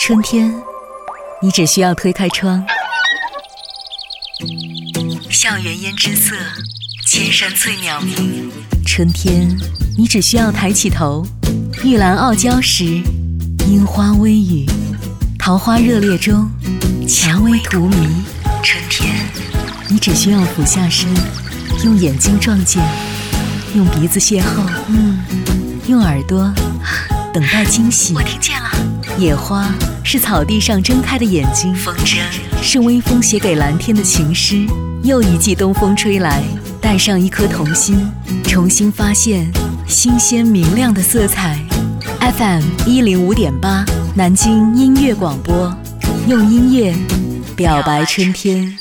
春天，你只需要推开窗，校园胭脂色，千山翠鸟鸣。春天，你只需要抬起头，玉兰傲娇时，樱花微雨，桃花热烈中，蔷薇荼蘼。春天，你只需要俯下身，用眼睛撞见，用鼻子邂逅，用耳朵等待惊喜。我听见了。野花是草地上睁开的眼睛，风筝是微风写给蓝天的情诗。又一季东风吹来，带上一颗童心，重新发现新鲜明亮的色彩。FM 105.8，南京音乐广播，用音乐表白春天。